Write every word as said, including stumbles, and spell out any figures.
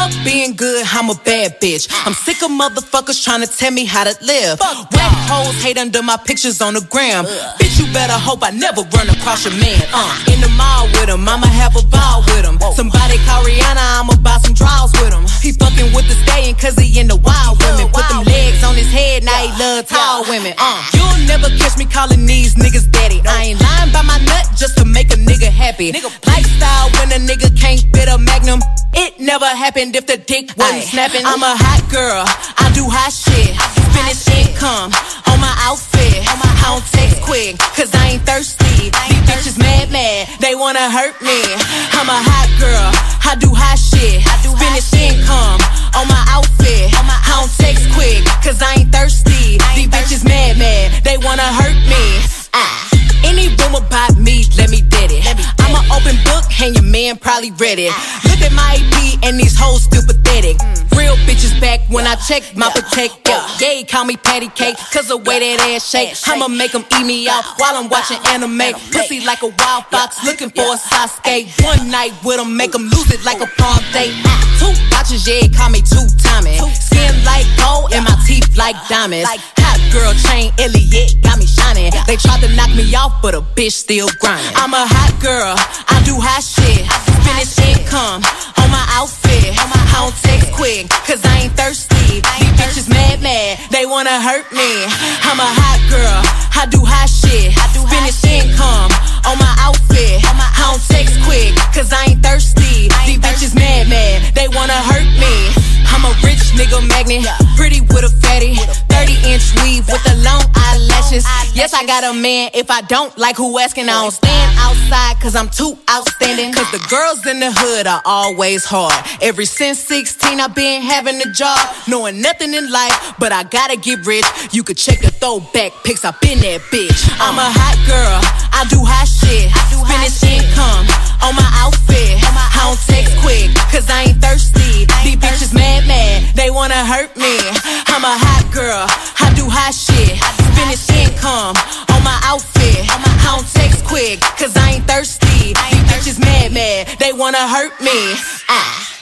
Fuck being good, I'm a bad bitch. I'm sick of motherfuckers trying to tell me how to live. Whack hoes hate under my pictures on the gram. Bitch, you better hope I never run across your man. Uh, in the mall with him, I'ma have a ball with him. Somebody call Rihanna, I'ma buy some draws with him. He fucking with the stallion cause he in the wild women. Put them legs on his head, now he love tall women. Uh, you'll never catch me calling these niggas daddy. I ain't lying by my nut just to make a nigga happy. Lifestyle when a nigga can't fit a magnum. It never happened if the dick wasn't snapping. I'm a hot girl, I do hot shit. Finish income on my outfit. I don't text quick, cause I ain't thirsty. These bitches mad, mad, they wanna hurt me. I'm a hot girl, I do hot shit. Finish income on my outfit. I don't text quick, cause I ain't thirsty. These bitches mad, mad, they wanna hurt me. Ah. Any rumor about me, let me dead it. I'm an open book, and your man probably read it. Look at my A P, and these hoes still pathetic. Real bitches back when I check my protector. Yeah, he call me patty cake, cause the way that ass shake. I'ma make them eat me out while I'm watching anime. Pussy like a wild fox, looking for a Sasuke. One night with him, make him lose it like a prom date. Two watches, yeah, call me two-timing. Skin like gold, and my teeth like diamonds. Hot girl chain, Elliot, got me shining. They tried to knock me off, but a bitch still grinding. I'm a hot girl, I do hot shit. Finish income on my outfit. I don't text quick, cause I ain't thirsty. These bitches mad, mad, they wanna hurt me. I'm a hot girl, I do hot shit. Finish income on my outfit. I don't text quick, cause I ain't thirsty. These bitches mad, mad, they wanna hurt me. I'm a rich nigga magnet, pretty with a fatty, thirty inch weave with the long eyelashes. Yes, I got a man, if I don't like who asking, I don't stand outside cause I'm too outstanding. Cause the girls in the hood are always hard. Ever since sixteen I've been having a job, knowing nothing in life, but I gotta get rich. You could check the throwback pics, I've been that bitch. I'm a hot girl, I do hot shit. Finish income on my outfit. I don't text quick, cause I ain't thirsty. These bitches mad, mad, they wanna hurt me. I'm a hot girl, I do hot shit. Finish income on my outfit. I don't text quick, cause I ain't thirsty. These bitches mad, mad, they wanna hurt me. Ah.